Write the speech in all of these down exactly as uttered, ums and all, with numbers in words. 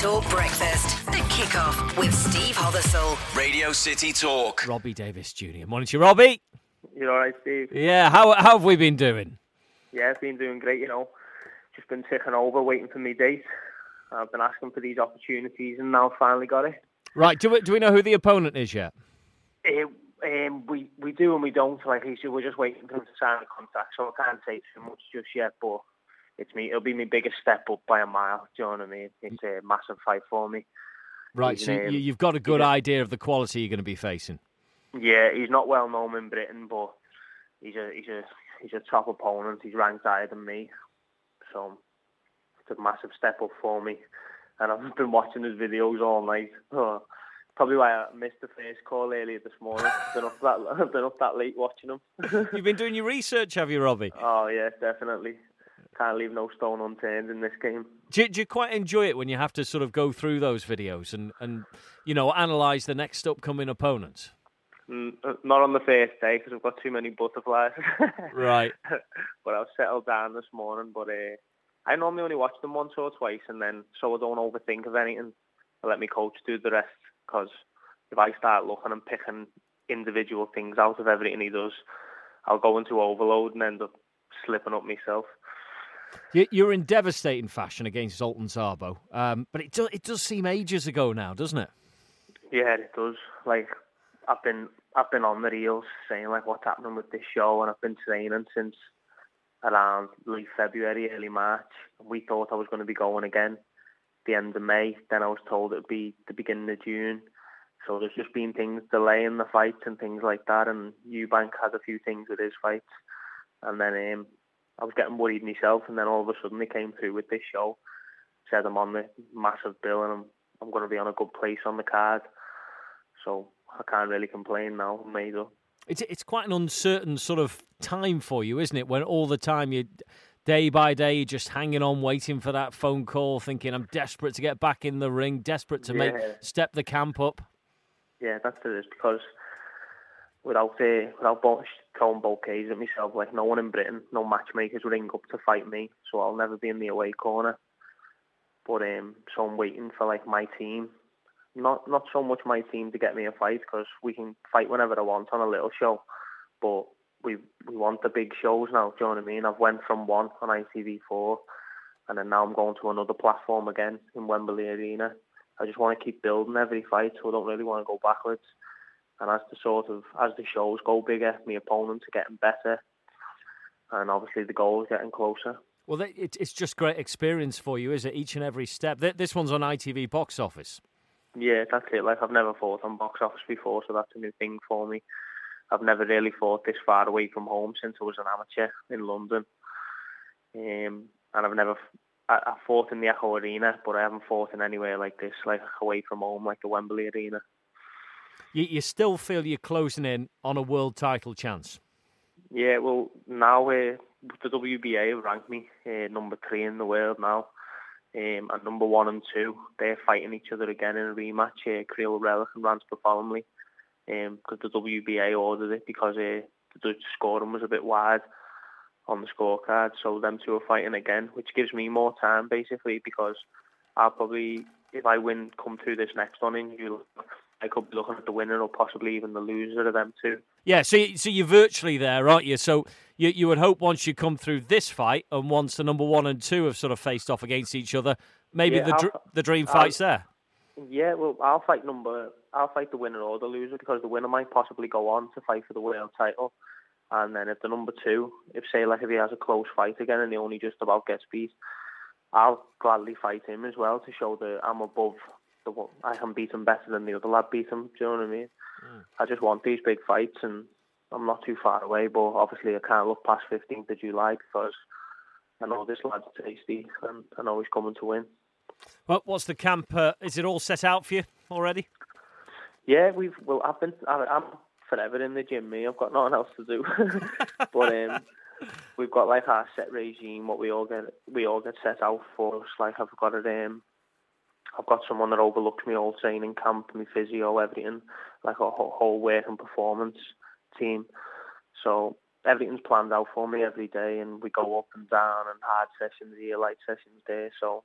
Talk Breakfast. The Kickoff with Steve Hothersall. Radio City Talk. Robbie Davis Junior Morning to you, Robbie. You're all right, Steve? Yeah, how, how have we been doing? Yeah, I've been doing great, you know. Just been ticking over, waiting for me date. I've been asking for these opportunities and now finally got it. Right, do we, do we know who the opponent is yet? Uh, um, we we do and we don't. Like he said, we're just waiting for him to sign the contract, so I can't say too much just yet. But it's me. It'll be my biggest step up by a mile. Do you know what I mean? It's a massive fight for me. Right, He's, so um, you, you've got a good yeah. idea of the quality you're going to be facing. Yeah, he's not well known in Britain, but he's a he's a he's a top opponent. He's ranked higher than me, so it's a massive step up for me. And I've been watching his videos all night. Oh, probably why I missed the first call earlier this morning. been up that I've been up that late watching him. You've been doing your research, have you, Robbie? Oh yeah, definitely. Can't leave no stone unturned in this game. Do you, do you quite enjoy it when you have to sort of go through those videos and, and you know, analyse the next upcoming opponents? Mm, not on the first day because I've got too many butterflies. Right. But I've settled down this morning. But uh, I normally only watch them once or twice, and then so I don't overthink of anything. I let my coach do the rest, because if I start looking and picking individual things out of everything he does, I'll go into overload and end up slipping up myself. You- You're in devastating fashion against Zoltan Szabo, um, but it does, it does seem ages ago now, doesn't it? Yeah, it does. Like I've been, I've been on the reels saying like what's happening with this show, and I've been training since around late February, early March. We thought I was going to be going again the end of May. Then I was told it would be the beginning of June. So there's just been things delaying the fights and things like that. And Eubank had a few things with his fights, and then um, I was getting worried myself. And then all of a sudden they came through with this show, said I'm on the massive bill and I'm I'm going to be on a good place on the card. So I can't really complain now. I'm made up. It's it's quite an uncertain sort of time for you, isn't it? When all the time you, day by day, you're just hanging on, waiting for that phone call, thinking I'm desperate to get back in the ring, desperate to make Yeah. step the camp up. Yeah, that's it. Is because without uh, without both, throwing both K's at myself, like no one in Britain, no matchmakers ring up to fight me, so I'll never be in the away corner. But um, so I'm waiting for like my team. Not not so much my team to get me a fight, because we can fight whenever I want on a little show, but we we want the big shows now. Do you know what I mean? I've went from one on I T V four, and then now I'm going to another platform again in Wembley Arena. I just want to keep building every fight, so I don't really want to go backwards. And as the sort of as the shows go bigger, my opponents are getting better, and obviously the goal is getting closer. Well, that- it, it's just great experience for you, is it? Each and every step. Th- This one's on I T V box office. Yeah, that's it. Like, I've never fought on box office before, so that's a new thing for me. I've never really fought this far away from home since I was an amateur in London. Um, and I've never... I, I fought in the Echo Arena, but I haven't fought in anywhere like this, like away from home, like the Wembley Arena. You, you still feel you're closing in on a world title chance? Yeah, well, now uh, the W B A have ranked me uh, number three in the world now. Um, and number one and two, they're fighting each other again in a rematch, uh, Creel Relic and Rance Bartholomew, because um, the W B A ordered it because uh, the Dutch scoring was a bit wide on the scorecard, so them two are fighting again, which gives me more time, basically, because I'll probably, if I win, come through this next one, in you, I could be looking at the winner or possibly even the loser of them two. Yeah, so, you- so you're virtually there, aren't you? So you, you would hope once you come through this fight and once the number one and two have sort of faced off against each other, maybe Yeah, the I'll- dr- the dream I'll- fight's there. Yeah, well, I'll fight number, I'll fight the winner or the loser, because the winner might possibly go on to fight for the world title. And then if the number two, if say like if he has a close fight again and he only just about gets beat, I'll gladly fight him as well to show that I'm above the one. I can beat him better than the other lad beat him. Do you know what I mean? Mm. I just want these big fights, and I'm not too far away, but obviously I can't look past fifteenth of July because I know this lad's tasty and I know he's coming to win. Well, what's the camp? Uh, is it all set out for you already? Yeah, we've. Well, I've been. I, I'm forever in the gym. Me, I've got nothing else to do. But um, we've got like our set regime. What we all get, we all get set out for us. Like I've got it. Um, I've got someone that overlooks me all training camp, my physio, everything. Like a whole, whole work and performance team. So everything's planned out for me every day, and we go up and down and hard sessions here, light sessions there. So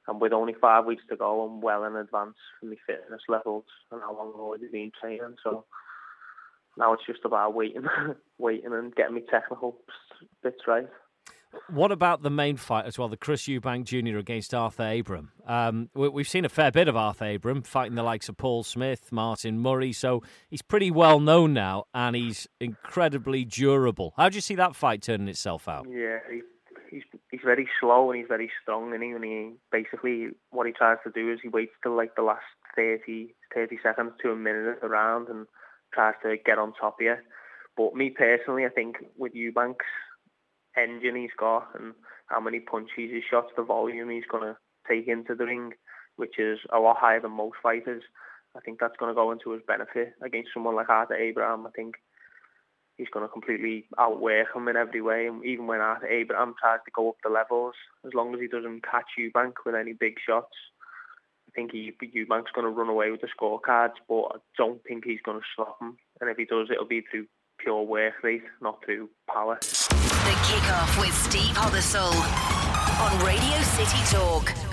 And with only five weeks to go, I'm well in advance for my fitness levels and how long I've already been training. So now it's just about waiting, waiting and getting my technical bits right. What about the main fight as well, the Chris Eubank Junior against Arthur Abraham? Um, we, we've seen a fair bit of Arthur Abraham fighting the likes of Paul Smith, Martin Murray, so he's pretty well known now and he's incredibly durable. How do you see that fight turning itself out? Yeah, he, he's he's very slow and he's very strong, and he, and he basically what he tries to do is he waits till like the last thirty, thirty seconds to a minute of the round and tries to get on top of you. But me personally, I think with Eubank's engine he's got and how many punches he shots, the volume he's going to take into the ring, which is a lot higher than most fighters, I think that's going to go into his benefit against someone like Arthur Abraham. I think he's going to completely outwork him in every way, and even when Arthur Abraham tries to go up the levels, as long as he doesn't catch Eubank with any big shots, I think he, Eubank's going to run away with the scorecards, but I don't think he's going to stop him, and if he does, it'll be through pure work rate, not through power. The Kickoff with Steve Hothersall on Radio City Talk.